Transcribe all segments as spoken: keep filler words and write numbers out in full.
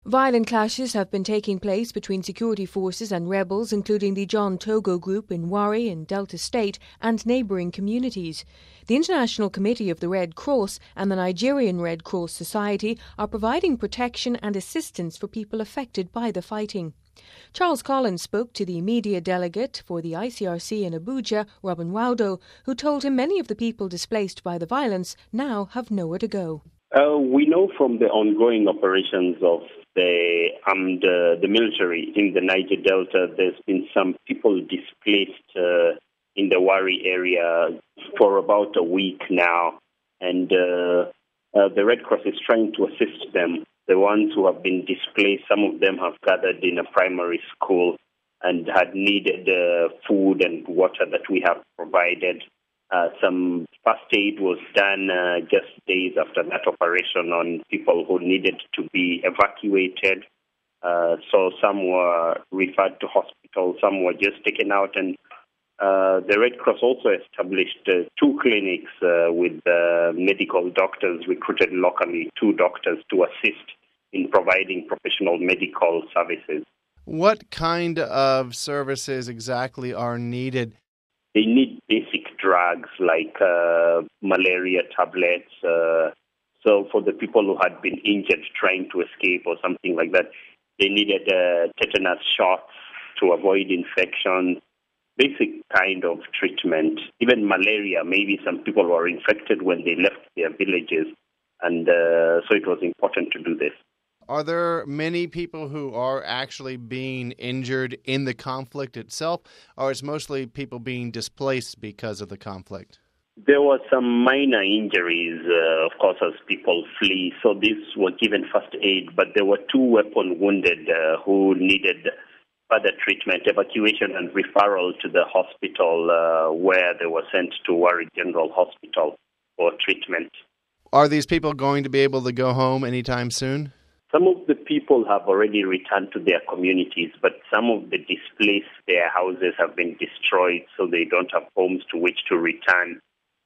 Violent clashes have been taking place between security forces and rebels, including the John Togo group in Wari in Delta State and neighbouring communities. The International Committee of the Red Cross and the Nigerian Red Cross Society are providing protection and assistance for people affected by the fighting. Charles Collins spoke to the media delegate for the I C R C in Abuja, Robin Waudo, who told him many of the people displaced by the violence now have nowhere to go. Uh, we know from the ongoing operations of the armed, uh, the military in the Niger Delta, there's been some people displaced uh, in the Wari area for about a week now, and uh, uh, the Red Cross is trying to assist them. The ones who have been displaced, some of them have gathered in a primary school and had needed uh, food and water that we have provided. Uh, some first aid was done uh, just days after that operation on people who needed to be evacuated. Uh, so some were referred to hospital, some were just taken out. And uh, the Red Cross also established uh, two clinics uh, with uh, medical doctors recruited locally, two doctors to assist in providing professional medical services. What kind of services exactly are needed? They need basic drugs like uh, malaria tablets. Uh, so for the people who had been injured trying to escape or something like that, they needed uh, tetanus shots to avoid infection, basic kind of treatment. Even malaria, maybe some people were infected when they left their villages, and uh, so it was important to do this. Are there many people who are actually being injured in the conflict itself, or is mostly people being displaced because of the conflict? There were some minor injuries, uh, of course, as people flee. So these were given first aid, but there were two weapon wounded uh, who needed further treatment, evacuation and referral to the hospital uh, where they were sent to Wari General Hospital for treatment. Are these people going to be able to go home anytime soon? Some of the people have already returned to their communities, but some of the displaced, their houses have been destroyed, so they don't have homes to which to return.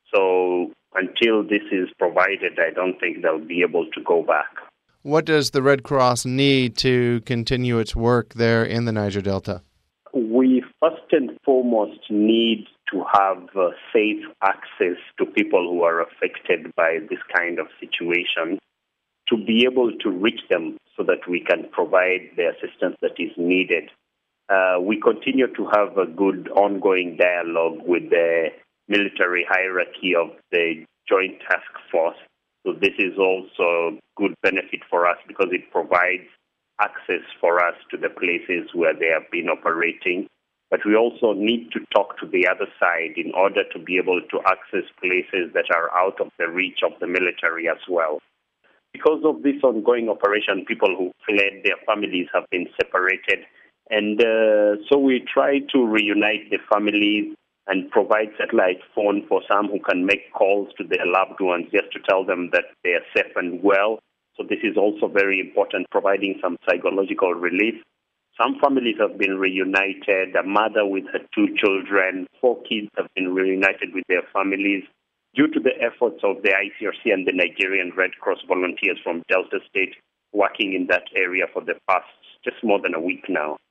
So until this is provided, I don't think they'll be able to go back. What does the Red Cross need to continue its work there in the Niger Delta? We first and foremost need to have uh, safe access to people who are affected by this kind of situation, to be able to reach them so that we can provide the assistance that is needed. Uh, we continue to have a good ongoing dialogue with the military hierarchy of the Joint Task Force. So this is also good benefit for us because it provides access for us to the places where they have been operating. But we also need to talk to the other side in order to be able to access places that are out of the reach of the military as well. Because of this ongoing operation, people who fled their families have been separated. And uh, so we try to reunite the families and provide satellite phone for some who can make calls to their loved ones just to tell them that they are safe and well. So this is also very important, providing some psychological relief. Some families have been reunited. A mother with her two children, four kids have been reunited with their families, due to the efforts of the I C R C and the Nigerian Red Cross volunteers from Delta State working in that area for the past just more than a week now.